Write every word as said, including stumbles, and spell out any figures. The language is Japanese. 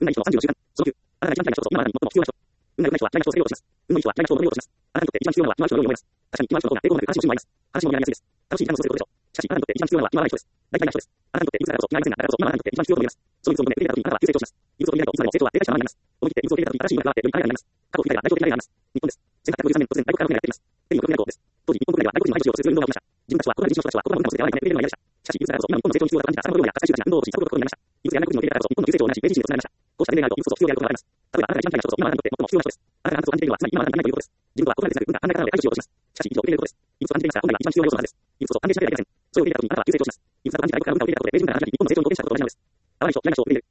運がいちのさんじゅうご習慣、そのきゅう、あなたが一番嫌いな人と今あなたに最も必要な人。運が良くない人は嫌いな人を捨てようとします。運がいい人は嫌いな人を守ろうとします。あなたにとって一番必要なのは今ある人のように思います。確かに今ある人の方が抵抗なく話をしもいます。話もやりやすいです。楽しい時間を過ごせることでしょう。しかし、あなたにとって一番必要なのは今ある人です。大体の人です。あなたにとっていくつだからこそ、今ありませんが、だからこそ、今あなたにとって一番必要と思います。そのいくつを求めて得られた時にあなたは急成長します。いくつを入れないといつまでも成長は停滞したままになります。思い切っていくつを入れた時に新しい夢があってより快楽になります。過去を振り返れば代表的な例があります。日本です。せんはっぴゃくごじゅうさんねん、突然外国からの船がやってきます。手にも国内港です。当時、日本国内では外国人の排除をする運動が起きました。自分たちは異なる人種の人たちは異なる文化を捨ててはならないというのが嫌でした。しかし、いくつだからこそ、今日本の成長に必要だと感じた浅野のような賢い人たちが運動をし、サポートを試みました。いくつやらない国民を入れたからこそ、日本の急成長をなし、明治維新につながりました。こうした例があると、いくつこそ必要であることがあります。例えば、あなたが一番嫌いな人こそ、今あなたにとって最も必要な人です。あなたがあなたを感じているのは、つまり今あなたにいないということです。自分とは異なる別なる運があなたからの排除しようとします。しかし、以上、受け入れることです。いくつを感じていますが、本来は一番必要な要素なはずです。いくつこそ安定しなければいけません。それを受け入れた時にあなたは急成長します。いくつだと感じて外国からの文化を受け入れたことで、明治民が日本の成長に貢献したことと同じなのです。合わない人、嫌いな人を受け入れる。